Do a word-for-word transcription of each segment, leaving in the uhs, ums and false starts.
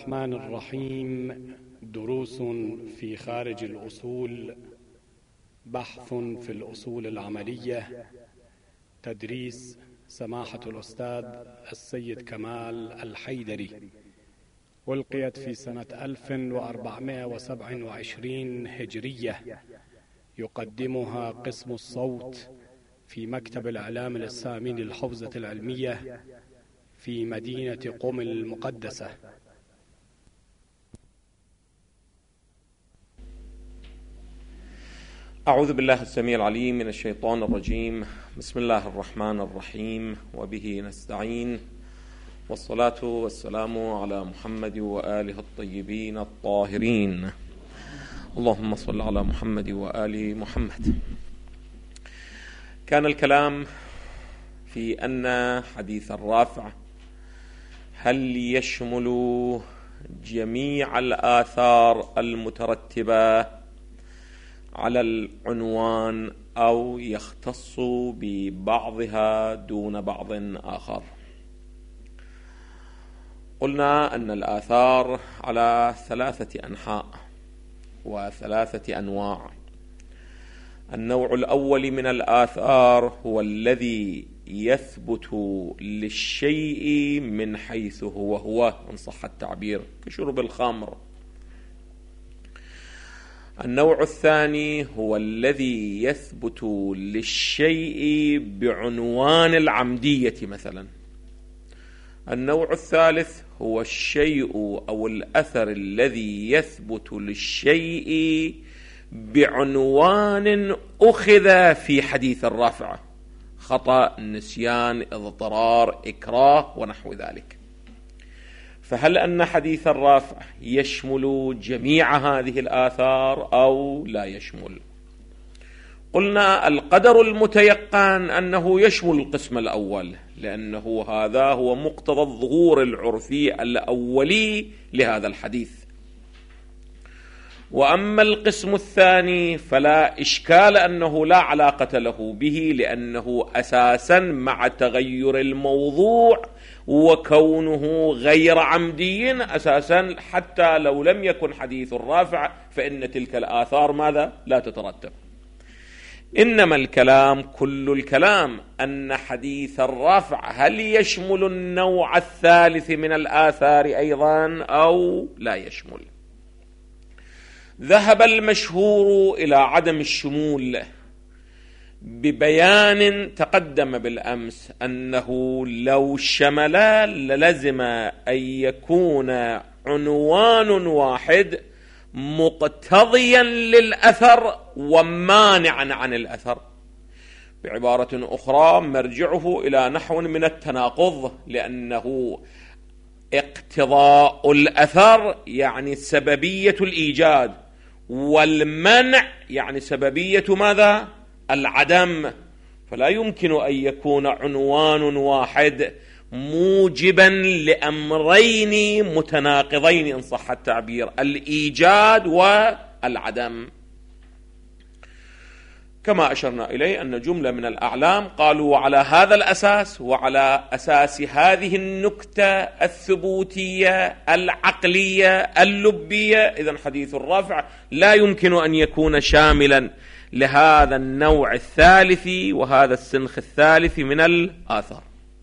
الرحمن الرحيم. دروس في خارج الأصول، بحث في الأصول العملية، تدريس سماحة الأستاذ السيد كمال الحيدري، ألقيت في سنة ألف وأربعمائة وسبعة وعشرين هجرية. يقدمها قسم الصوت في مكتب الإعلام الإسلامي للحوزة العلمية في مدينة قم المقدسة. أعوذ بالله السميع العليم من الشيطان الرجيم. بسم الله الرحمن الرحيم، وبه نستعين، والصلاة والسلام على محمد وآله الطيبين الطاهرين. اللهم صل على محمد وآل محمد. كان الكلام في أن حديث الرافع هل يشمل جميع الآثار المترتبة على العنوان أو يختص ببعضها دون بعض آخر. قلنا أن الآثار على ثلاثة أنحاء وثلاثة أنواع. النوع الأول من الآثار هو الذي يثبت للشيء من حيث هو هو إن صح التعبير، كشرب الخمر. النوع الثاني هو الذي يثبت للشيء بعنوان العمدية مثلا. النوع الثالث هو الشيء أو الأثر الذي يثبت للشيء بعنوان أخذ في حديث الرافع: خطأ، نسيان، اضطرار، إكراه ونحو ذلك. فهل أن حديث الرافع يشمل جميع هذه الآثار أو لا يشمل؟ قلنا القدر المتيقن أنه يشمل القسم الأول، لأنه هذا هو مقتضى الظهور العرفي الأولي لهذا الحديث. وأما القسم الثاني فلا إشكال أنه لا علاقة له به، لأنه أساسا مع تغير الموضوع وكونه غير عمدي أساسا، حتى لو لم يكن حديث الرافع فإن تلك الآثار ماذا؟ لا تترتب. إنما الكلام كل الكلام أن حديث الرافع هل يشمل النوع الثالث من الآثار أيضا أو لا يشمل؟ ذهب المشهور إلى عدم الشمول ببيان تقدم بالأمس أنه لو شمل للزم أن يكون عنوان واحد مقتضيا للأثر ومانعا عن الأثر. بعبارة أخرى مرجعه إلى نحو من التناقض، لأنه اقتضاء الأثر يعني سببية الإيجاد، والمنع يعني سببية ماذا؟ العدم. فلا يمكن أن يكون عنوان واحد موجبا لأمرين متناقضين إن صح التعبير: الإيجاد والعدم. كما أشرنا إليه أن جملة من الأعلام قالوا وعلى هذا الأساس وعلى أساس هذه النكتة الثبوتية العقلية اللبية، إذن حديث الرافع لا يمكن أن يكون شاملا لهذا النوع الثالث وهذا السنخ الثالث من الآثار.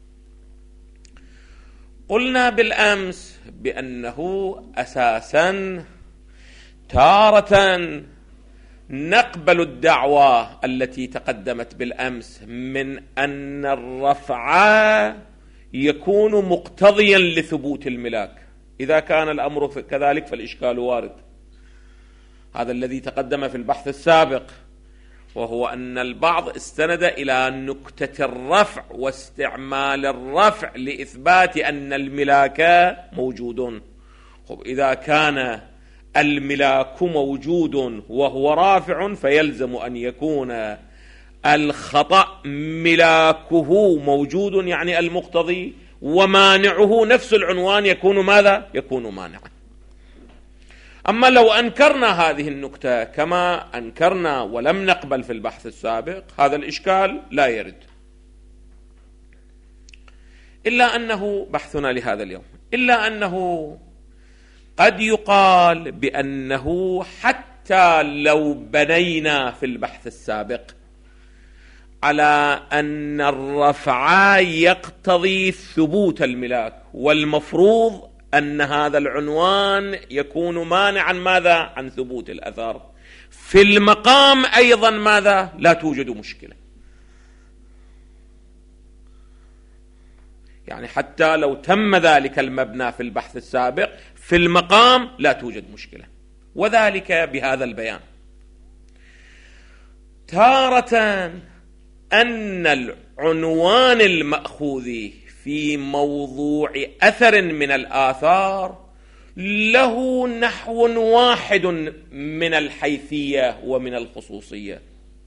قلنا بالأمس بأنه أساسا تارة نقبل الدعوة التي تقدمت بالأمس من أن الرفع يكون مقتضيا لثبوت الملاك. إذا كان الأمر كذلك فالإشكال وارد. هذا الذي تقدم في البحث السابق، وهو أن البعض استند إلى نكتة الرفع واستعمال الرفع لإثبات أن الملاك موجود. خب إذا كان الملاك موجود وهو رافع فيلزم أن يكون الخطأ ملاكه موجود، يعني المقتضي، ومانعه نفس العنوان يكون ماذا؟ يكون مانعا. أما لو أنكرنا هذه النكتة كما أنكرنا ولم نقبل في البحث السابق، هذا الإشكال لا يرد. إلا أنه بحثنا لهذا اليوم إلا أنه قد يقال بأنه حتى لو بنينا في البحث السابق على أن الرفع يقتضي ثبوت الملاك، والمفروض أن هذا العنوان يكون مانعا ماذا؟ عن ثبوت الأثر، في المقام أيضا ماذا؟ لا توجد مشكلة. يعني حتى لو تم ذلك المبنى في البحث السابق، في المقام لا توجد مشكلة، وذلك بهذا البيان: تارة أن العنوان المأخوذ في موضوع أثر من الآثار له نحو واحد من الحيثية ومن الخصوصية،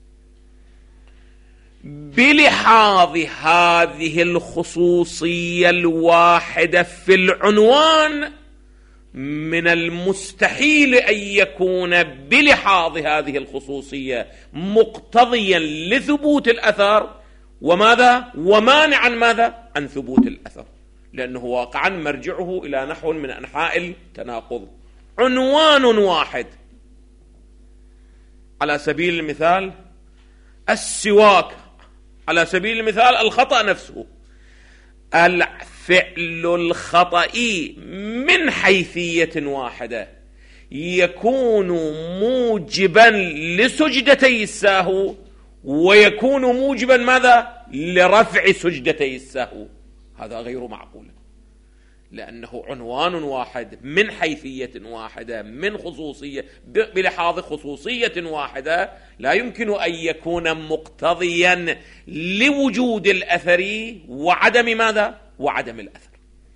بلحاظ هذه الخصوصية الواحدة في العنوان من المستحيل أن يكون بلحاظ هذه الخصوصية مقتضيا لثبوت الأثر وماذا؟ ومانعا ماذا؟ عن ثبوت الأثر، لأنه واقعا مرجعه إلى نحو من أنحاء التناقض. عنوان واحد، على سبيل المثال السواك، على سبيل المثال الخطأ نفسه، الفعل الخطئي من حيثية واحدة يكون موجبا لسجدتي السهو، ويكون موجبا ماذا؟ لرفع سجدتي السهو. هذا غير معقول، لأنه عنوان واحد من حيثية واحدة من خصوصية بلحاظ خصوصية واحدة لا يمكن أن يكون مقتضيا لوجود الأثر وعدم ماذا؟ وعدم الأثر.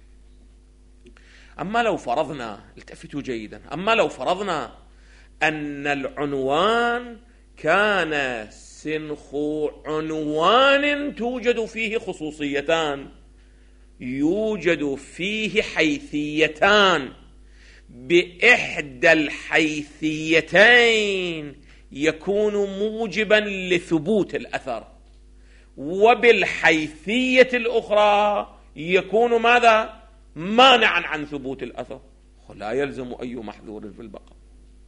أما لو فرضنا، التفتوا جيدا، أما لو فرضنا أن العنوان كان سنخ عنوان توجد فيه خصوصيتان، يوجد فيه حيثيتان، بإحدى الحيثيتين يكون موجبا لثبوت الأثر، وبالحيثية الأخرى يكون ماذا؟ مانعا عن ثبوت الأثر، لا يلزم أي محذور في البقاء.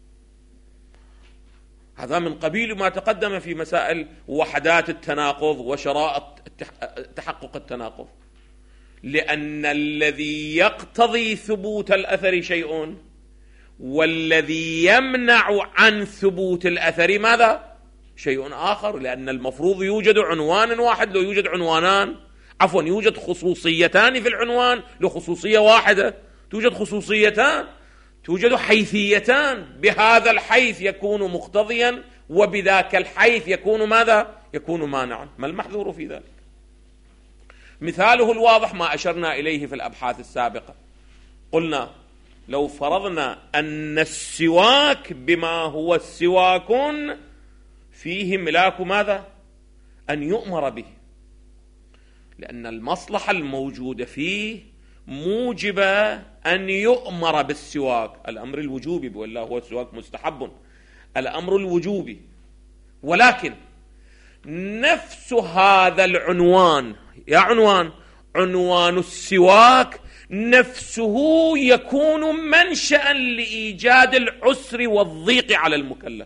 هذا من قبيل ما تقدم في مسائل وحدات التناقض وشرائط تحقق التناقض، لأن الذي يقتضي ثبوت الأثر شيء، والذي يمنع عن ثبوت الأثر ماذا؟ شيء آخر، لأن المفروض يوجد عنوان واحد، لو يوجد عنوانان، عفوا يوجد خصوصيتان في العنوان لخصوصية واحدة، توجد خصوصيتان، توجد حيثيتان، بهذا الحيث يكون مقتضيا وبذاك الحيث يكون ماذا؟ يكون مانعا. ما المحذور في ذلك؟ مثاله الواضح ما أشرنا إليه في الأبحاث السابقة، قلنا لو فرضنا أن السواك بما هو السواك فيه ملاك ماذا؟ أن يؤمر به، لأن المصلحة الموجودة فيه موجبة أن يؤمر بالسواك، الأمر الوجوبي، ولا هو السواك مستحب، الأمر الوجوبي. ولكن نفس هذا العنوان، يا عنوان عنوان السواك نفسه يكون منشأ لإيجاد العسر والضيق على المكلف.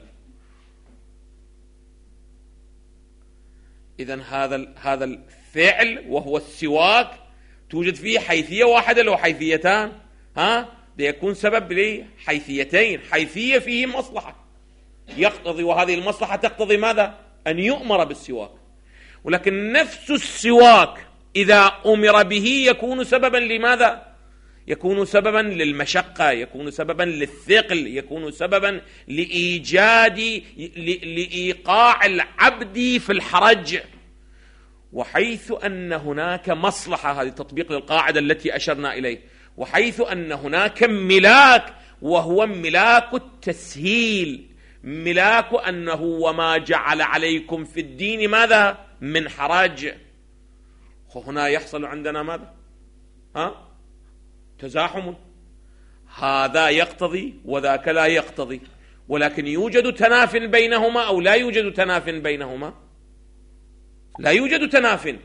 إذن هذا هذا الفعل وهو السواك توجد فيه حيثية واحدة لو حيثيتان، ها ده يكون سبب لحيثيتين، حيثية فيه مصلحة يقتضي، وهذه المصلحة تقتضي ماذا؟ أن يؤمر بالسواك. ولكن نفس السواك إذا أمر به يكون سببا لماذا؟ يكون سببا للمشقة، يكون سببا للثقل، يكون سببا لإيجاد لإيقاع العبد في الحرج. وحيث أن هناك مصلحة، هذه تطبيق للقاعدة التي أشرنا إليه، وحيث أن هناك ملاك وهو ملاك التسهيل، ملاك أنه وما جعل عليكم في الدين ماذا؟ من حرج. هنا يحصل عندنا ماذا؟ ها؟ تزاحم، هذا يقتضي وذاك لا يقتضي، ولكن يوجد تناف بينهما أو لا يوجد تناف بينهما؟ لا يوجد تناف،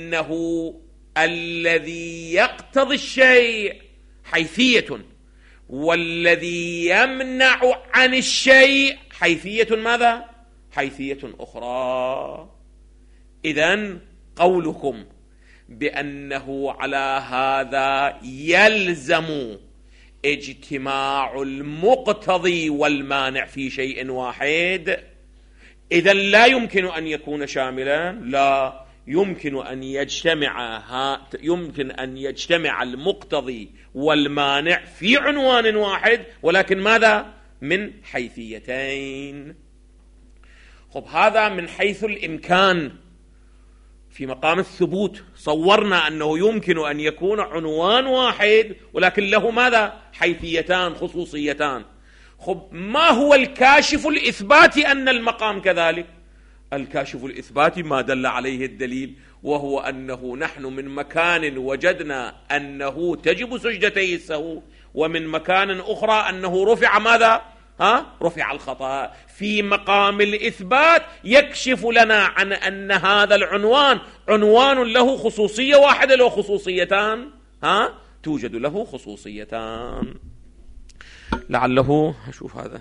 لأنه الذي يقتضي الشيء حيثية، والذي يمنع عن الشيء حيثية ماذا؟ حيثية أخرى. إذن قولكم بأنه على هذا يلزم اجتماع المقتضي والمانع في شيء واحد، إذن لا يمكن أن يكون شاملا، لا يمكن أن يجتمع ها يمكن أن يجتمع المقتضي والمانع في عنوان واحد، ولكن ماذا؟ من حيثيتين. خب هذا من حيث الإمكان في مقام الثبوت، صورنا أنه يمكن أن يكون عنوان واحد ولكن له ماذا؟ حيثيتان خصوصيتان. خب ما هو الكاشف الإثباتي أن المقام كذلك؟ الكاشف الإثباتي ما دل عليه الدليل، وهو أنه نحن من مكان وجدنا أنه تجب سجدتي السهو، ومن مكان أخرى أنه رفع ماذا؟ ها؟ رفع الخطأ. في مقام الإثبات يكشف لنا عن أن هذا العنوان عنوان له خصوصية واحدة، له خصوصيتان، ها؟ توجد له خصوصيتان. لعله أشوف هذا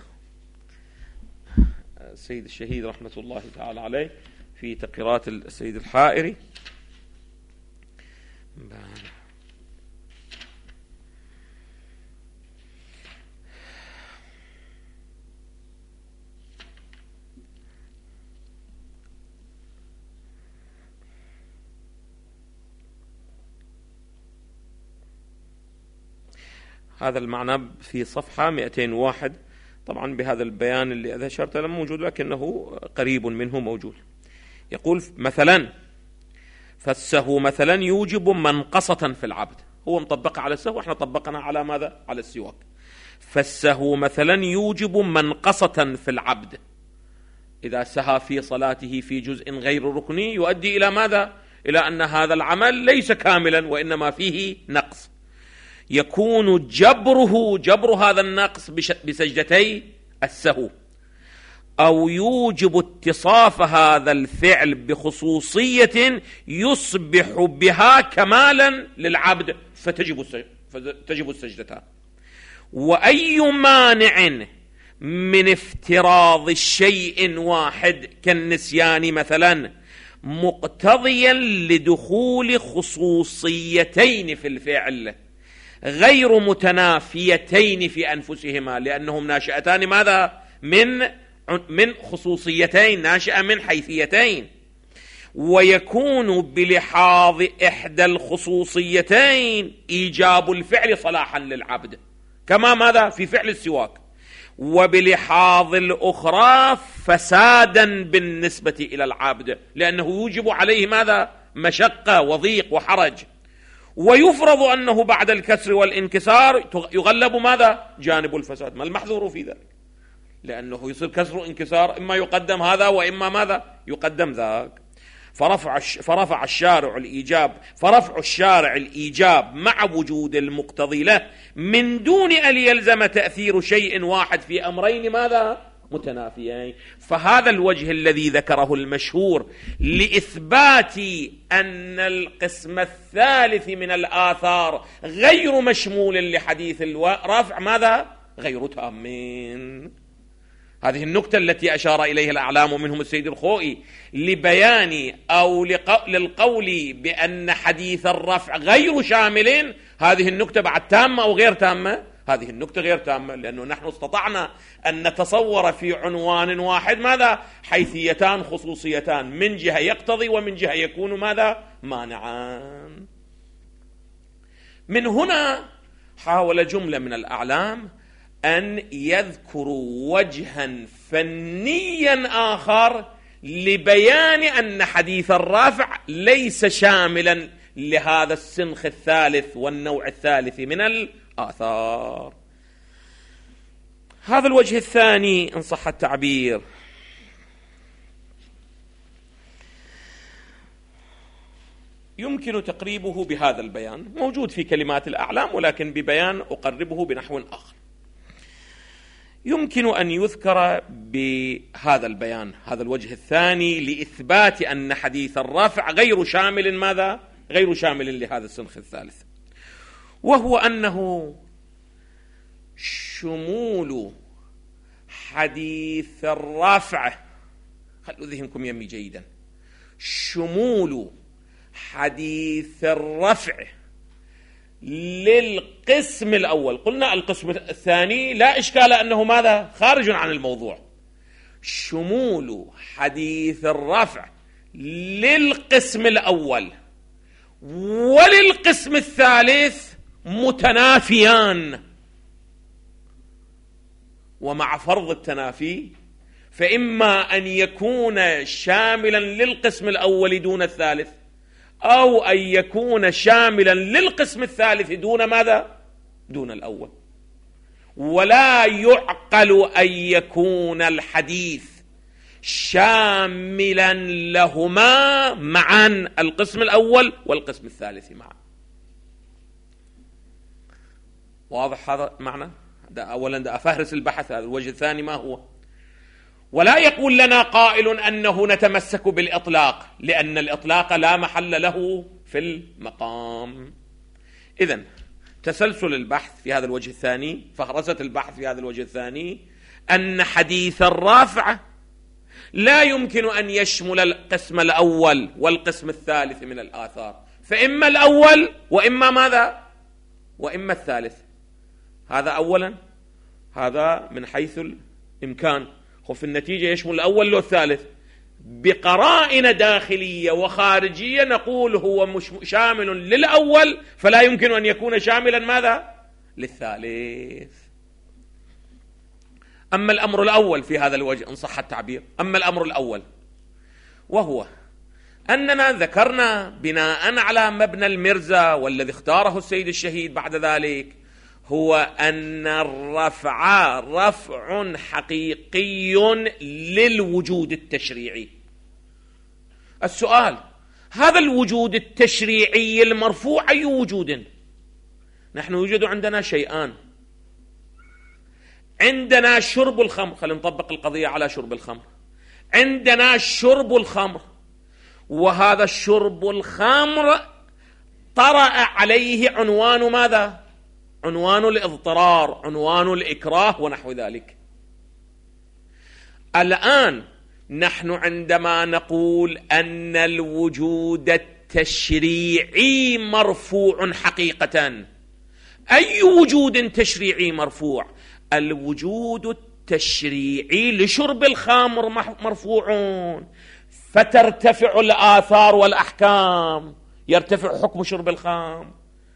السيد الشهيد رحمة الله تعالى عليه في تقريرات السيد الحائري. هذا المعنى في صفحة مئتين وواحد، طبعا بهذا البيان اللي أشرت له موجود لكنه قريب منه موجود. يقول مثلا فالسهو مثلا يوجب منقصة في العبد، هو مطبق على السهو، احنا طبقنا على ماذا؟ على السواك. فالسهو مثلا يوجب منقصة في العبد، إذا سهى في صلاته في جزء غير ركني يؤدي إلى ماذا؟ إلى أن هذا العمل ليس كاملا وإنما فيه نقص، يكون جبره جبر هذا النقص بسجدتي السهو، أو يوجب اتصاف هذا الفعل بخصوصية يصبح بها كمالا للعبد فتجب فتجب السجدتان. وأي مانع من افتراض الشيء واحد كالنسيان مثلا مقتضيا لدخول خصوصيتين في الفعل غير متنافيتين في أنفسهما، لأنهم ناشئتان ماذا؟ من من خصوصيتين، ناشئة من حيثيتين، ويكون بلحاظ إحدى الخصوصيتين إيجاب الفعل صلاحا للعبد كما ماذا؟ في فعل السواك، وبلحاظ الأخرى فسادا بالنسبة إلى العبد، لأنه يوجب عليه ماذا؟ مشقة وضيق وحرج. ويفرض أنه بعد الكسر والانكسار يغلب ماذا؟ جانب الفساد. ما المحذور في ذلك؟ لأنه يصير كسر وانكسار، إما يقدم هذا وإما ماذا؟ يقدم ذاك. فرفع فرفع الشارع الإيجاب فرفع الشارع الإيجاب مع وجود المقتضي له من دون أن يلزم تأثير شيء واحد في أمرين ماذا؟ متنافيين. فهذا الوجه الذي ذكره المشهور لإثبات أن القسم الثالث من الآثار غير مشمول لحديث الرفع ماذا؟ غير تامين. هذه النكتة التي أشار إليها الأعلام منهم السيد الخوئي لبيان أو للقول بأن حديث الرفع غير شامل، هذه النكتة بعد تامة أو غير تامة؟ هذه النكتة غير تامة، لأنه نحن استطعنا أن نتصور في عنوان واحد ماذا؟ حيثيتان خصوصيتان، من جهة يقتضي ومن جهة يكون ماذا؟ مانعان. من هنا حاول جملة من الأعلام أن يذكروا وجها فنيا آخر لبيان أن حديث الرافع ليس شاملا لهذا السنخ الثالث والنوع الثالث من الآثار. هذا الوجه الثاني إن صح التعبير يمكن تقريبه بهذا البيان، موجود في كلمات الأعلام ولكن ببيان أقربه بنحو آخر. يمكن أن يذكر بهذا البيان، هذا الوجه الثاني لإثبات أن حديث الرفع غير شامل ماذا؟ غير شامل لهذا السنخ الثالث، وهو أنه شمول حديث الرفع، خلوا ذهنكم يمي جيدا، شمول حديث الرفع للقسم الأول. قلنا القسم الثاني لا إشكال أنه ماذا؟ خارج عن الموضوع. شمول حديث الرفع للقسم الأول وللقسم الثالث متنافيان، ومع فرض التنافي فإما أن يكون شاملا للقسم الأول دون الثالث، أو أن يكون شاملا للقسم الثالث دون ماذا؟ دون الأول. ولا يعقل أن يكون الحديث شاملا لهما معا، القسم الأول والقسم الثالث معا. واضح هذا معنى؟ أولا دا أفهرس البحث. هذا الوجه الثاني ما هو؟ ولا يقول لنا قائل أنه نتمسك بالإطلاق، لأن الإطلاق لا محل له في المقام. إذن تسلسل البحث في هذا الوجه الثاني، فهرسة البحث في هذا الوجه الثاني، أن حديث الرافع لا يمكن أن يشمل القسم الأول والقسم الثالث من الآثار، فإما الأول وإما ماذا؟ وإما الثالث. هذا أولا، هذا من حيث الإمكان. وفي النتيجة يشمل الأول والثالث بقرائن داخلية وخارجية، نقول هو مش شامل للأول فلا يمكن أن يكون شاملا ماذا؟ للثالث. أما الأمر الأول في هذا الوجه إن صح التعبير، أما الأمر الأول وهو أننا ذكرنا بناء على مبنى المرزا والذي اختاره السيد الشهيد بعد ذلك، هو أن الرفع رفع حقيقي للوجود التشريعي. السؤال: هذا الوجود التشريعي المرفوع أي وجود؟ نحن يوجد عندنا شيئان. عندنا شرب الخمر، خلينا نطبق القضية على شرب الخمر. عندنا شرب الخمر، وهذا الشرب الخمر طرأ عليه عنوان ماذا؟ عنوان الاضطرار، عنوان الإكراه ونحو ذلك. الآن نحن عندما نقول أن الوجود التشريعي مرفوع حقيقة، أي وجود تشريعي مرفوع؟ الوجود التشريعي لشرب الخمر مرفوع، فترتفع الآثار والأحكام، يرتفع حكم شرب الخمر،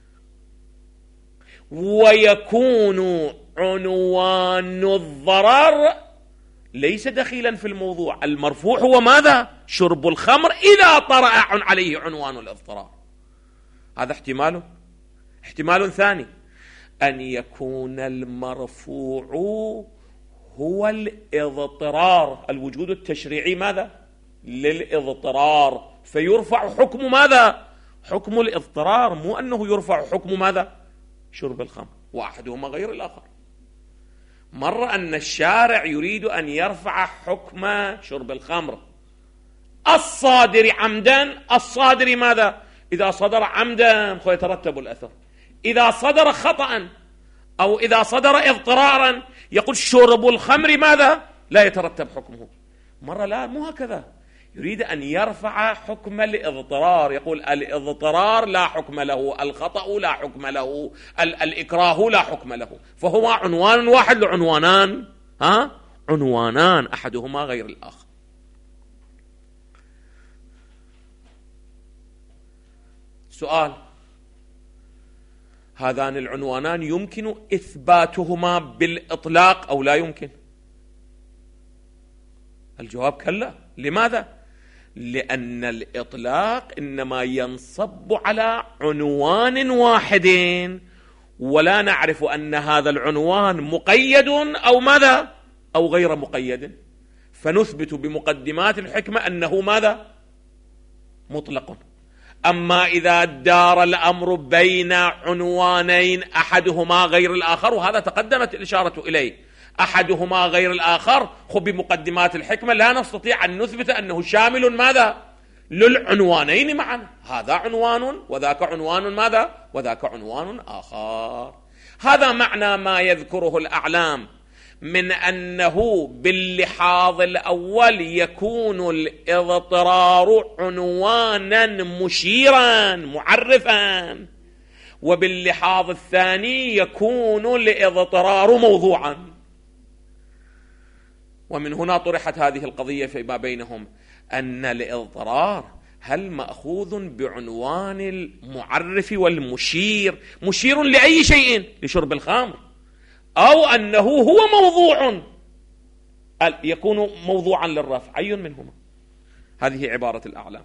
ويكون عنوان الضرر ليس دخيلا في الموضوع. المرفوع هو ماذا؟ شرب الخمر إذا طرأ عليه عنوان الاضطرار. هذا احتمال. احتمال ثاني: أن يكون المرفوع هو الاضطرار، الوجود التشريعي ماذا؟ للاضطرار، فيرفع حكم ماذا؟ حكم الاضطرار، مو أنه يرفع حكم ماذا؟ شرب الخمر، وأحدهما غير الآخر. مرة أن الشارع يريد أن يرفع حكم شرب الخمر الصادر عمدا، الصادر ماذا؟ إذا صدر عمدا فيترتب الأثر، إذا صدر خطأ أو إذا صدر اضطرارا يقول شرب الخمر ماذا؟ لا يترتب حكمه. مرة لا، مو هكذا، يريد أن يرفع حكم الاضطرار، يقول الاضطرار لا حكم له، الخطأ لا حكم له، الإكراه لا حكم له، فهو عنوان واحد لعنوانان، ها؟ عنوانان أحدهما غير الآخر. سؤال: هذان العنوانان يمكن إثباتهما بالإطلاق أو لا يمكن؟ الجواب كلا. لماذا؟ لأن الإطلاق إنما ينصب على عنوان واحد، ولا نعرف أن هذا العنوان مقيد أو ماذا؟ أو غير مقيد، فنثبت بمقدمات الحكمة أنه ماذا؟ مطلق. أما إذا دار الأمر بين عنوانين أحدهما غير الآخر، وهذا تقدمت الإشارة إليه، أحدهما غير الآخر، خب بمقدمات الحكمة لا نستطيع أن نثبت أنه شامل ماذا؟ للعنوانين معا، هذا عنوان وذاك عنوان ماذا؟ وذاك عنوان آخر. هذا معنى ما يذكره الأعلام من أنه باللحاظ الأول يكون الاضطرار عنوانا مشيرا معرفا، وباللحاظ الثاني يكون الاضطرار موضوعا. ومن هنا طرحت هذه القضية فيما بينهم، أن الاضطرار هل مأخوذ بعنوان المعرف والمشير، مشير لأي شيء، لشرب الخمر، أو أنه هو موضوع يكون موضوعا للرفع، أي منهما؟ هذه عبارة الأعلام.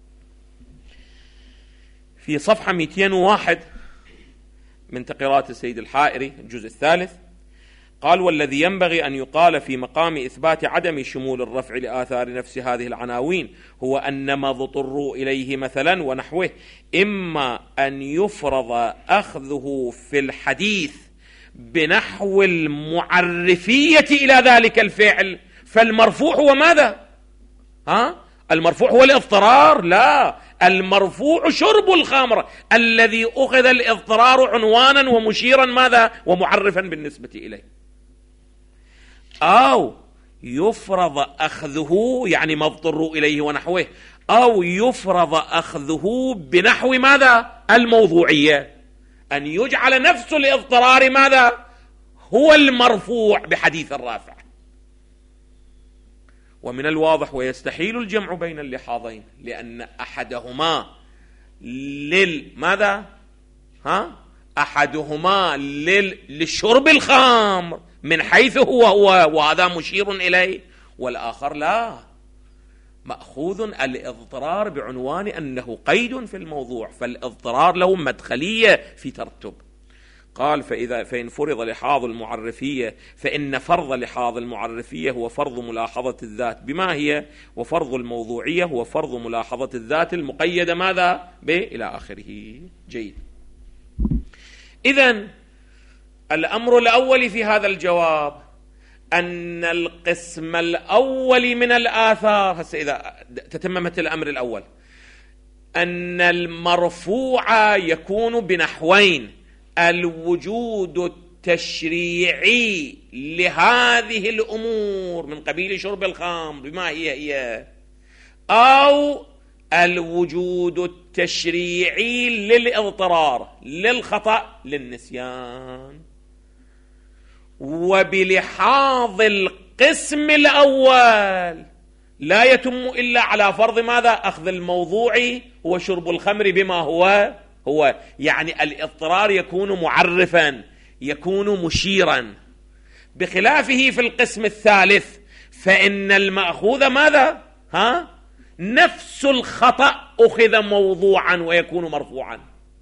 في صفحة مئتين وواحد من تقريرات السيد الحائري الجزء الثالث قال: والذي ينبغي أن يقال في مقام إثبات عدم شمول الرفع لآثار نفس هذه العناوين هو أن ما اضطروا إليه مثلا ونحوه إما أن يفرض أخذه في الحديث بنحو المعرفية إلى ذلك الفعل، فالمرفوع هو ماذا؟ ها؟ المرفوع هو الاضطرار؟ لا، المرفوع شرب الخمر الذي أخذ الاضطرار عنوانا ومشيرا ماذا؟ ومعرفا بالنسبة إليه. أو يفرض أخذه، يعني ما اضطروا إليه ونحوه، أو يفرض أخذه بنحو ماذا؟ الموضوعية، أن يجعل نفس الاضطرار ماذا؟ هو المرفوع بحديث الرافع. ومن الواضح ويستحيل الجمع بين اللحاظين، لأن أحدهما للماذا؟ ها؟ أحدهما لل... للشرب الخمر من حيث هو هو وهذا مشير إليه، والآخر لا، مأخوذ الاضطرار بعنوان أنه قيد في الموضوع، فالاضطرار له مدخلية في ترتب. قال: فإذا فإن فرض لحاظ المعرفية فإن فرض لحاظ المعرفية هو فرض ملاحظة الذات بما هي، وفرض الموضوعية هو فرض ملاحظة الذات المقيدة ماذا؟ ب إلى آخره. جيد. إذن الأمر الأول في هذا الجواب أن القسم الأول من الآثار، هسه إذا تتممت الأمر الأول، أن المرفوع يكون بنحوين: الوجود التشريعي لهذه الأمور من قبيل شرب الخمر بما هي هي، أو الوجود التشريعي للإضطرار، للخطأ، للنسيان. وبلحاظ القسم الأول لا يتم إلا على فرض ماذا؟ أخذ الموضوعي هو شرب الخمر بما هو هو، يعني الاضطرار يكون معرفا، يكون مشيرا. بخلافه في القسم الثالث فإن المأخوذ ماذا؟ ها؟ نفس الخطأ أخذ موضوعا ويكون مرفوعا،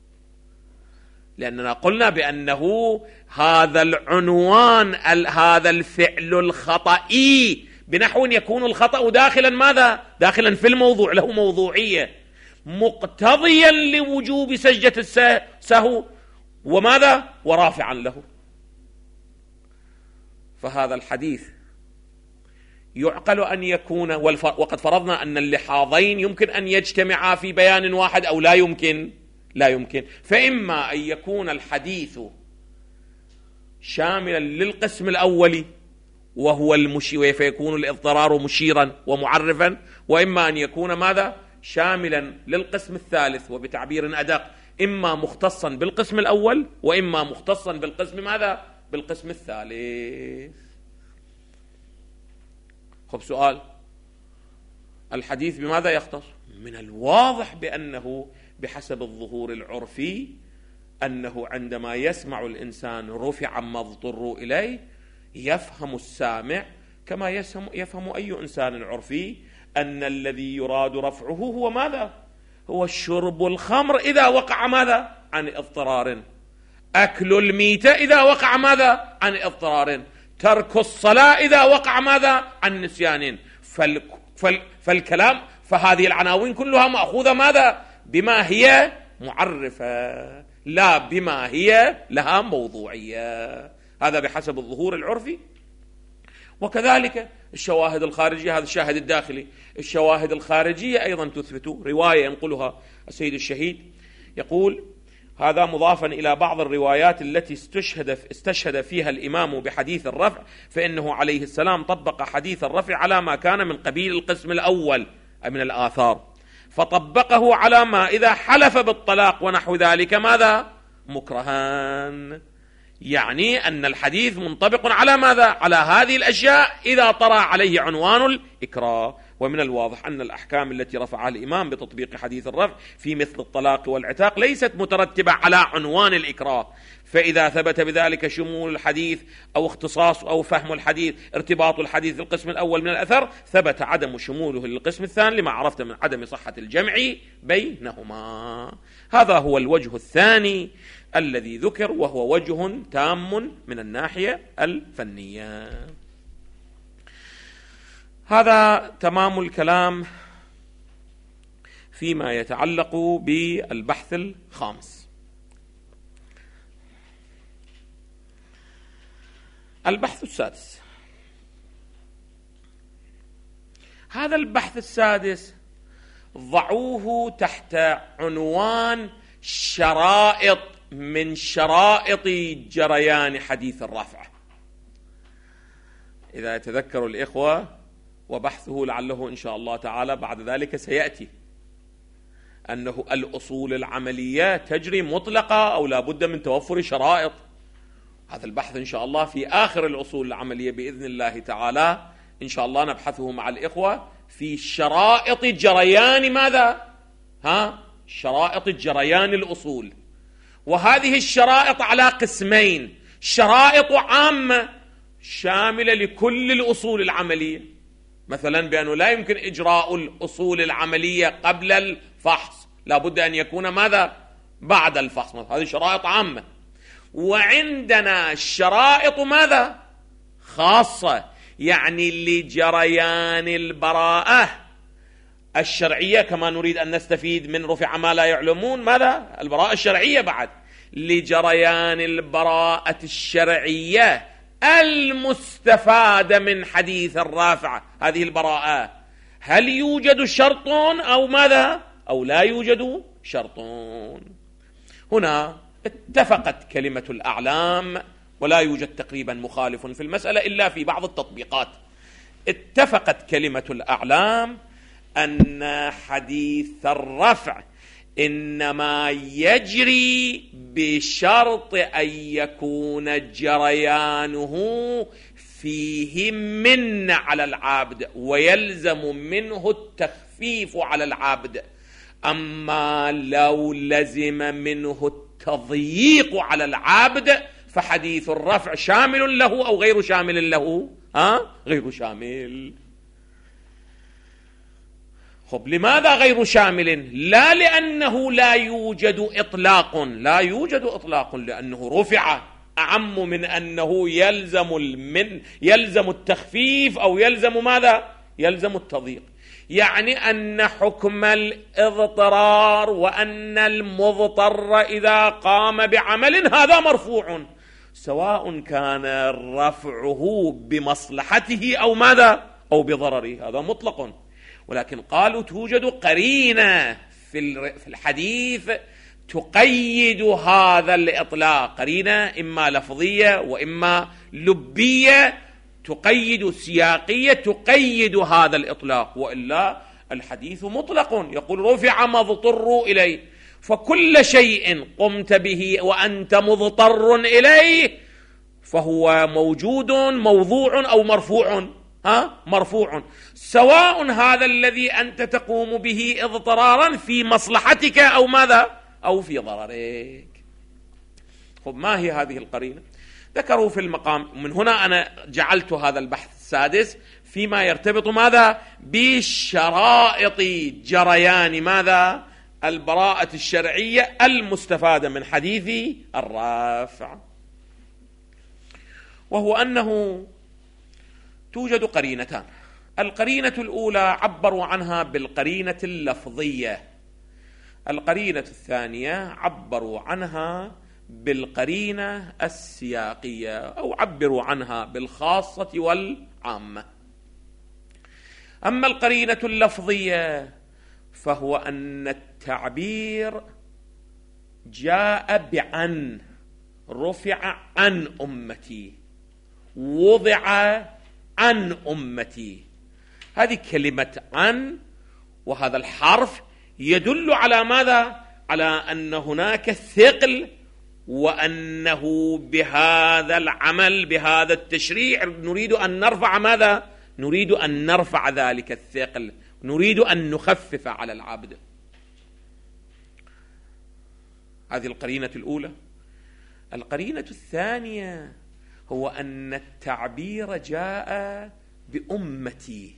لأننا قلنا بأنه هذا العنوان هذا الفعل الخطئي بنحو يكون الخطأ داخلا ماذا؟ داخلا في الموضوع، له موضوعية، مقتضيا لوجوب سجدة السهو وماذا؟ ورافعا له. فهذا الحديث يعقل أن يكون، وقد فرضنا أن اللحاظين يمكن أن يجتمعا في بيان واحد أو لا يمكن لا يمكن فإما أن يكون الحديث شاملا للقسم الأول وهو المشير فيكون الاضطرار مشيرا ومعرفا، وإما أن يكون ماذا؟ شاملا للقسم الثالث، وبتعبير أدق إما مختصا بالقسم الأول وإما مختصا بالقسم ماذا؟ بالقسم الثالث. خب سؤال، الحديث بماذا يختص؟ من الواضح بأنه بحسب الظهور العرفي أنه عندما يسمع الإنسان رفع ما اضطروا إليه يفهم السامع كما يفهم, يفهم أي إنسان عرفي أن الذي يراد رفعه هو ماذا؟ هو شرب الخمر إذا وقع ماذا؟ عن اضطرار، أكل الميتة إذا وقع ماذا؟ عن اضطرار، ترك الصلاة إذا وقع ماذا؟ عن نسيان. فال... فال... فالكلام فهذه العناوين كلها مأخوذة ماذا؟ بما هي معرفة، لا بما هي لها موضوعية. هذا بحسب الظهور العرفي. وكذلك الشواهد الخارجية، هذا الشاهد الداخلي، الشواهد الخارجية أيضا تثبت. رواية ينقلها السيد الشهيد يقول: هذا مضافا إلى بعض الروايات التي استشهد استشهد فيها الإمام بحديث الرفع، فإنه عليه السلام طبق حديث الرفع على ما كان من قبيل القسم الأول من الآثار، فطبقه على ما إذا حلف بالطلاق ونحو ذلك ماذا؟ مكرهان. يعني أن الحديث منطبق على ماذا؟ على هذه الأشياء إذا طرأ عليه عنوان الإكراه. ومن الواضح أن الأحكام التي رفعها الإمام بتطبيق حديث الرفع في مثل الطلاق والعتاق ليست مترتبة على عنوان الإكراه، فإذا ثبت بذلك شمول الحديث أو اختصاص أو فهم الحديث ارتباط الحديث بالقسم الأول من الأثر، ثبت عدم شموله للقسم الثاني لما عرفت من عدم صحة الجمع بينهما. هذا هو الوجه الثاني الذي ذكر، وهو وجه تام من الناحية الفنية. هذا تمام الكلام فيما يتعلق بالبحث الخامس. البحث السادس. هذا البحث السادس ضعوه تحت عنوان شرائط من شرائط جريان حديث الرفع. إذا يتذكر الإخوة، وبحثه لعله إن شاء الله تعالى بعد ذلك سيأتي، أنه الأصول العملية تجري مطلقة أو لا بد من توفر شرائط. هذا البحث إن شاء الله في آخر الأصول العملية بإذن الله تعالى إن شاء الله نبحثه مع الإخوة في شرائط جريان ماذا؟ ها؟ شرائط جريان الأصول. وهذه الشرائط على قسمين: شرائط عامة شاملة لكل الأصول العملية، مثلا بأنه لا يمكن إجراء الأصول العملية قبل الفحص، لا بد أن يكون ماذا؟ بعد الفحص. هذه شرائط عامة. وعندنا شرائط ماذا؟ خاصة، يعني لجريان البراءة الشرعية، كما نريد أن نستفيد من رفع ما لا يعلمون ماذا؟ البراءة الشرعية بعد، لجريان البراءة الشرعية المستفادة من حديث الرافع. هذه البراءة هل يوجد شرط أو ماذا؟ أو لا يوجد شرط؟ هنا اتفقت كلمة الأعلام، ولا يوجد تقريبا مخالف في المسألة إلا في بعض التطبيقات. اتفقت كلمة الأعلام أن حديث الرفع إنما يجري بشرط أن يكون جريانه فيه من على العبد، ويلزم منه التخفيف على العبد. أما لو لزم منه التضييق على العبد فحديث الرفع شامل له أو غير شامل له؟ ها؟ غير شامل. خب، لماذا غير شامل؟ لا لأنه لا يوجد إطلاق، لا يوجد إطلاق، لأنه رفع أعم من أنه يلزم من يلزم التخفيف أو يلزم ماذا؟ يلزم التضييق. يعني أن حكم الاضطرار وأن المضطر إذا قام بعمل هذا مرفوع، سواء كان رفعه بمصلحته أو ماذا؟ أو بضرره، هذا مطلق. ولكن قالوا توجد قرينة في الحديث تقيد هذا الإطلاق، قرينة إما لفظية وإما لبية، تقيد سياقية تقيد هذا الإطلاق، وإلا الحديث مطلق يقول رفع ما اضطروا إليه، فكل شيء قمت به وأنت مضطر إليه فهو موجود موضوع أو مرفوع. ها؟ مرفوع، سواء هذا الذي أنت تقوم به اضطرارا في مصلحتك أو ماذا؟ أو في ضررك. خب، ما هي هذه القرينة؟ ذكروا في المقام. من هنا أنا جعلت هذا البحث السادس فيما يرتبط ماذا؟ بشرائط جريان ماذا؟ البراءة الشرعية المستفادة من حديث الرافع، وهو أنه توجد قرينتان. القرينة الأولى عبروا عنها بالقرينة اللفظية، القرينة الثانية عبروا عنها بالقرينة السياقية، أو عبروا عنها بالخاصة والعامة. أما القرينة اللفظية فهو أن التعبير جاء بعن، رفع عن أمتي، وضع عن أمتي. هذه كلمة عن وهذا الحرف يدل على ماذا؟ على أن هناك ثقل، وأنه بهذا العمل بهذا التشريع نريد أن نرفع ماذا؟ نريد أن نرفع ذلك الثقل، نريد أن نخفف على العبد. هذه القرينة الأولى. القرينة الثانية هو أن التعبير جاء بأمتي،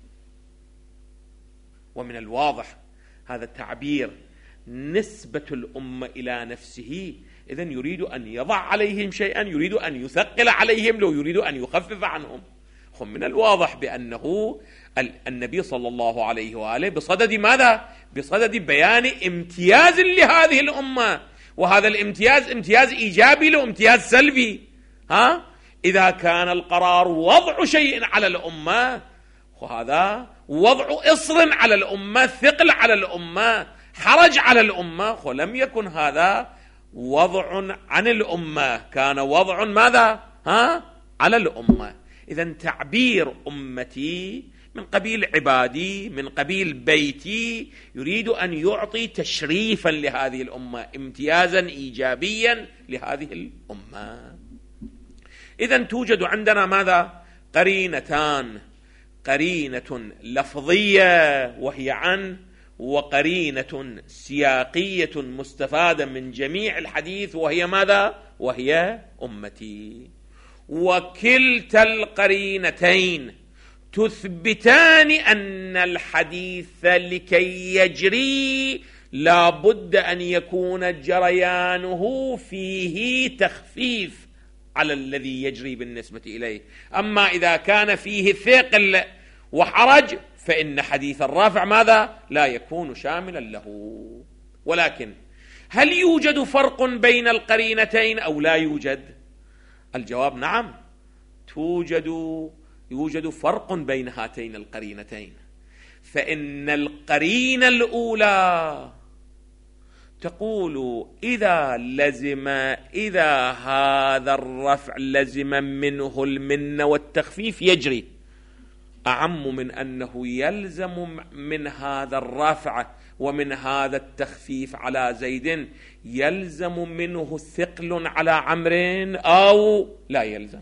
ومن الواضح هذا التعبير نسبة الأمة إلى نفسه، إذن يريد أن يضع عليهم شيئا، يريد أن يثقل عليهم لو يريد أن يخفف عنهم. من الواضح بأنه النبي صلى الله عليه وآله بصدد ماذا؟ بصدد بيان امتياز لهذه الأمة، وهذا الامتياز امتياز إيجابي له امتياز سلبي. ها؟ إذا كان القرار وضع شيء على الأمة، وهذا وضع إصر على الأمة، ثقل على الأمة، حرج على الأمة، ولم يكن هذا وضع عن الأمة، كان وضع ماذا؟ ها؟ على الأمة. إذن تعبير أمتي من قبيل عبادي، من قبيل بيتي، يريد أن يعطي تشريفا لهذه الأمة، امتيازا إيجابيا لهذه الأمة. إذن توجد عندنا ماذا؟ قرينتان، قرينة لفظية وهي عن، وقرينة سياقية مستفادة من جميع الحديث وهي ماذا؟ وهي أمتي. وكلتا القرينتين تثبتان أن الحديث لكي يجري لا بد أن يكون جريانه فيه تخفيف على الذي يجري بالنسبة إليه. أما إذا كان فيه ثقل وحرج فإن حديث الرافع ماذا؟ لا يكون شاملا له. ولكن هل يوجد فرق بين القرينتين أو لا يوجد؟ الجواب نعم، توجد يوجد فرق بين هاتين القرينتين. فإن القرينة الأولى تقول إذا لزم إذا هذا الرفع لزم منه المنة والتخفيف يجري، أعم من أنه يلزم من هذا الرفع ومن هذا التخفيف على زيد يلزم منه ثقل على عمرو أو لا يلزم.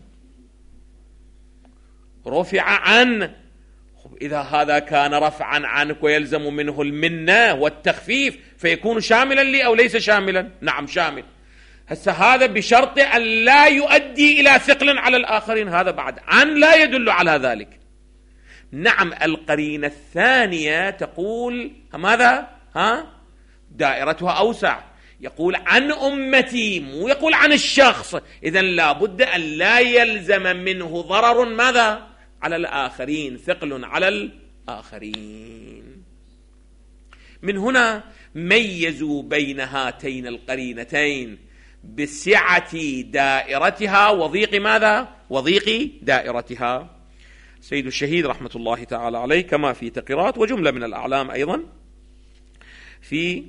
رفع عن، إذا هذا كان رفعا عنك ويلزم منه المنة والتخفيف فيكون شاملا لي أو ليس شاملا؟ نعم شامل. هسه هذا بشرط أن لا يؤدي إلى ثقل على الآخرين، هذا بعد عن لا يدل على ذلك. نعم القرينة الثانية تقول ماذا؟ ها؟ دائرتها أوسع، يقول عن أمتي مو يقول عن الشخص. إذن لا بد أن لا يلزم منه ضرر ماذا؟ على الآخرين، ثقل على الآخرين. من هنا ميزوا بين هاتين القرينتين بسعة دائرتها وضيق ماذا؟ وضيق دائرتها. سيد الشهيد رحمة الله تعالى عليه كما في تقريرات وجملة من الأعلام أيضا في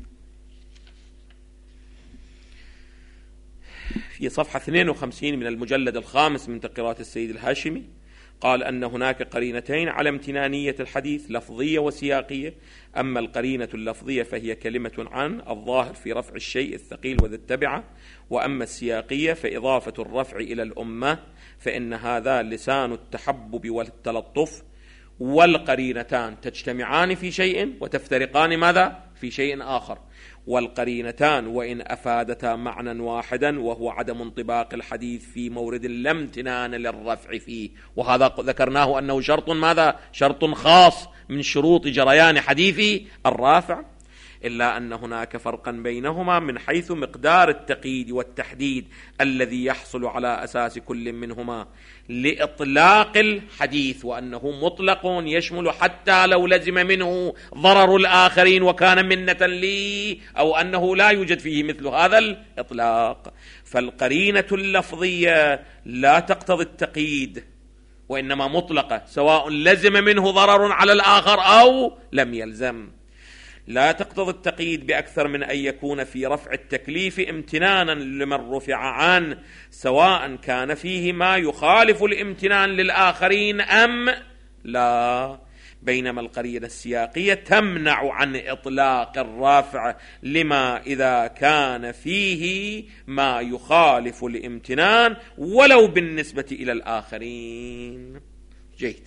في صفحة اثنين وخمسين من المجلد الخامس من تقريرات السيد الهاشمي قال أن هناك قرينتين على امتنانية الحديث، لفظية وسياقية. أما القرينة اللفظية فهي كلمة عن الظاهر في رفع الشيء الثقيل وذي التبعة، وأما السياقية فإضافة الرفع إلى الأمة، فإن هذا لسان التحبب والتلطف. والقرينتان تجتمعان في شيء وتفترقان ماذا؟ في شيء آخر. والقرينتان وإن أفادتا معنى واحدا وهو عدم انطباق الحديث في مورد لا امتنان للرفع فيه، وهذا ذكرناه أنه شرط ماذا؟ شرط خاص من شروط جريان حديث الرافع، إلا أن هناك فرقا بينهما من حيث مقدار التقييد والتحديد الذي يحصل على أساس كل منهما لإطلاق الحديث، وأنه مطلق يشمل حتى لو لزم منه ضرر الآخرين وكان منة لي، أو أنه لا يوجد فيه مثل هذا الإطلاق. فالقرينة اللفظية لا تقتضي التقييد وإنما مطلقة، سواء لزم منه ضرر على الآخر أو لم يلزم. لا تقتضي التقييد بأكثر من أن يكون في رفع التكليف امتنانا لمن رفع عنه، سواء كان فيه ما يخالف الامتنان للآخرين أم لا، بينما القرينة السياقية تمنع عن إطلاق الرافع لما إذا كان فيه ما يخالف الامتنان ولو بالنسبة إلى الآخرين. جيد.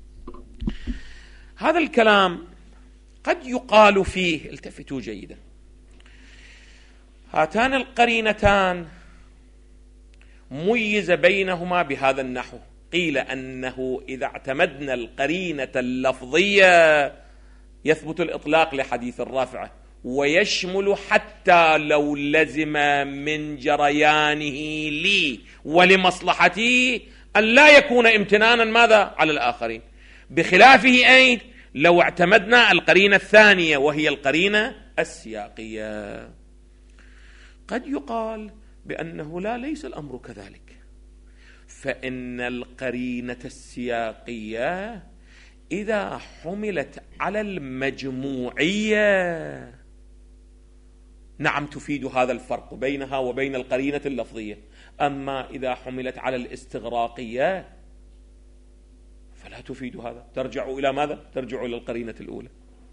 هذا الكلام قد يقال فيه، التفتوا جيدا، هاتان القرينتان ميز بينهما بهذا النحو. قيل أنه إذا اعتمدنا القرينة اللفظية يثبت الإطلاق لحديث الرفع، ويشمل حتى لو لزم من جريانه لي ولمصلحتي أن لا يكون امتنانا ماذا على الآخرين، بخلافه أيضا لو اعتمدنا القرينة الثانية وهي القرينة السياقية. قد يقال بأنه لا، ليس الأمر كذلك، فإن القرينة السياقية إذا حملت على المجموعية نعم تفيد هذا الفرق بينها وبين القرينة اللفظية، أما إذا حملت على الاستغراقية فلا تفيد هذا، ترجع إلى ماذا؟ ترجع إلى القرينة الأولى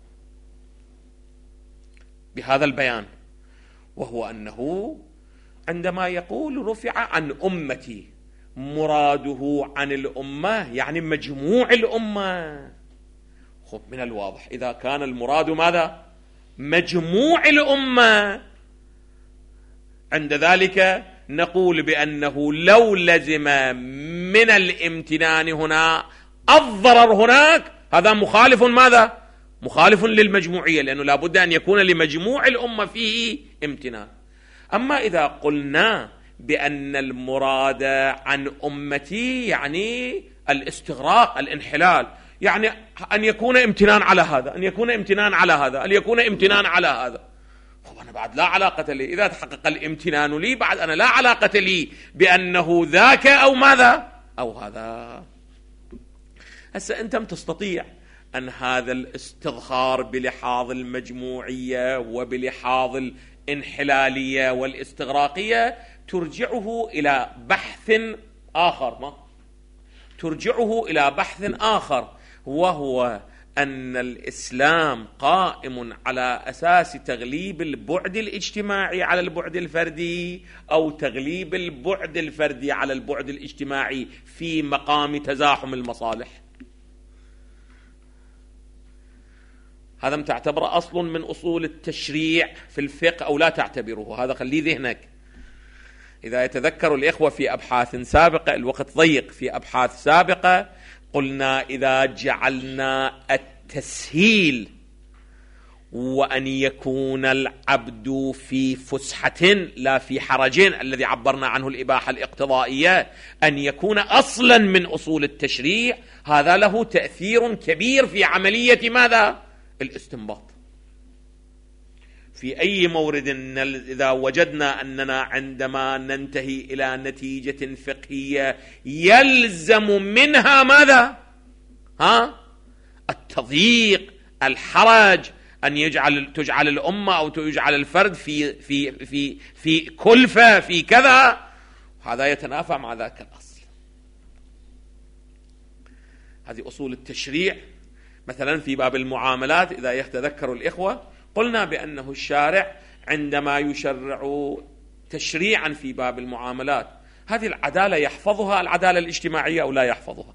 بهذا البيان، وهو أنه عندما يقول رفع عن أمتي مراده عن الأمة يعني مجموع الأمة. خب من الواضح إذا كان المراد ماذا؟ مجموع الأمة، عند ذلك نقول بأنه لو لزم من الامتنان هنا الضرر هناك هذا مخالف ماذا؟ مخالف للمجموعية، لأنه لا بد أن يكون لمجموع الأمة فيه امتنان. أما إذا قلنا بأن المراد عن أمتي يعني الاستغراق الانحلال، يعني أن يكون امتنان على هذا، أن يكون امتنان على هذا، أن يكون امتنان على هذا، هو أنا بعد لا علاقة لي، إذا تحقق الامتنان لي بعد أنا لا علاقة لي بأنه ذاك أو ماذا أو هذا. هسه أنتم تستطيع أن هذا الاستظهار بلحاظ المجموعية وبلحاظ الانحلالية والاستغراقية ترجعه إلى بحث آخر، ما ترجعه إلى بحث آخر، وهو أن الإسلام قائم على أساس تغليب البعد الاجتماعي على البعد الفردي، أو تغليب البعد الفردي على البعد الاجتماعي في مقام تزاحم المصالح. هذا تعتبره أصل من أصول التشريع في الفقه أو لا تعتبره؟ هذا خليه ذهنك. إذا يتذكر الإخوة في أبحاث سابقة، الوقت ضيق، في أبحاث سابقة قلنا إذا جعلنا التسهيل وأن يكون العبد في فسحة لا في حرج الذي عبرنا عنه الإباحة الاقتضائية أن يكون أصلا من أصول التشريع، هذا له تأثير كبير في عملية ماذا؟ الاستنباط. في أي مورد إذا وجدنا أننا عندما ننتهي إلى نتيجة فقهية يلزم منها ماذا؟ ها؟ التضييق، الحرج، أن يجعل تجعل الأمة أو تجعل الفرد في في في في كلفة في كذا، هذا يتنافى مع ذاك الأصل. هذه أصول التشريع. مثلا في باب المعاملات إذا يتذكر الإخوة قلنا بأنه الشارع عندما يشرع تشريعا في باب المعاملات هذه العدالة يحفظها العدالة الاجتماعية أو لا يحفظها؟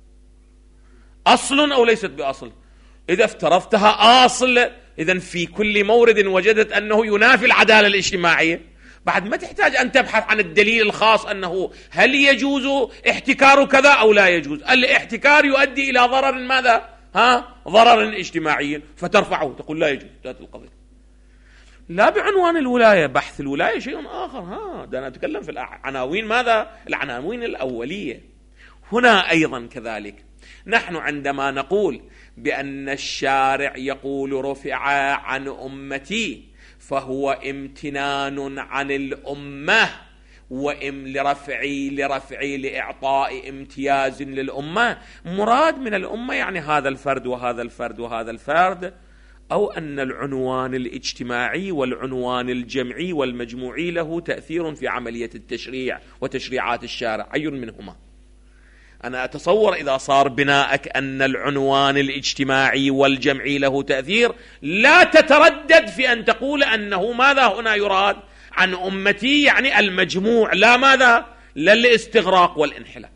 أصل أو ليست بأصل؟ إذا افترضتها أصل إذن في كل مورد وجدت أنه ينافي العدالة الاجتماعية، بعد ما تحتاج أن تبحث عن الدليل الخاص أنه هل يجوز احتكار كذا أو لا يجوز. الاحتكار يؤدي إلى ضرر ماذا؟ ها؟ ضرر اجتماعي، فترفعه تقول لا يجوز ذات القضية. لا بعنوان الولاية، بحث الولاية شيء آخر. ها ده أنا أتكلم في العناوين ماذا؟ العناوين الأولية. هنا أيضا كذلك نحن عندما نقول بأن الشارع يقول رفع عن أمتي فهو امتنان عن الأمة، وإم لرفعي لرفعي لإعطاء امتياز للأمة، مراد من الأمة يعني هذا الفرد وهذا الفرد وهذا الفرد، أو أن العنوان الاجتماعي والعنوان الجمعي والمجموعي له تأثير في عملية التشريع وتشريعات الشارع؟ أي منهما؟ أنا أتصور إذا صار بناءك أن العنوان الاجتماعي والجمعي له تأثير، لا تتردد في أن تقول أنه ماذا هنا يراد عن أمتي، يعني المجموع، لا ماذا، لا الاستغراق والانحلال.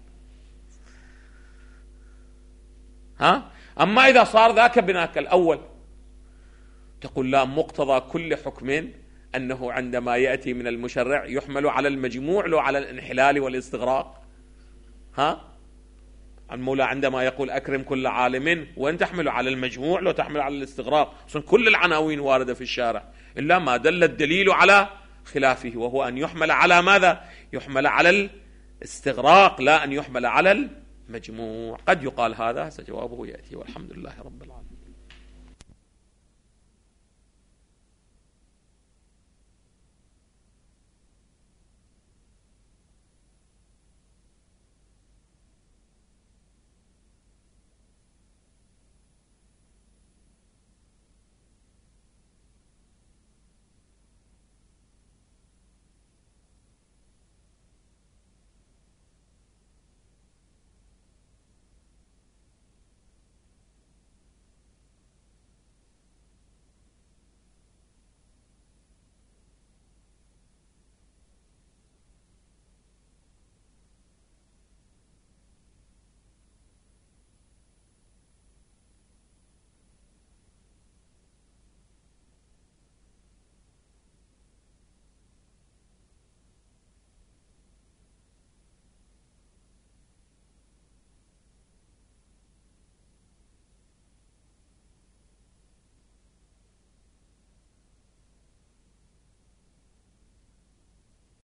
ها؟ أما إذا صار ذاك بناك الأول، تقول لا، مقتضى كل حكم أنه عندما يأتي من المشرع يحمل على المجموع لو على الانحلال والاستغراق. ها؟ المولى عندما يقول أكرم كل عالم، وأن تحمل على المجموع لو تحمل على الاستغراق. كل العناوين واردة في الشارع إلا ما دل الدليل على خلافه، وهو أن يحمل على ماذا؟ يحمل على الاستغراق، لا أن يحمل على المجموع. قد يقال هذا، سجوابه يأتي، والحمد لله رب العالمين.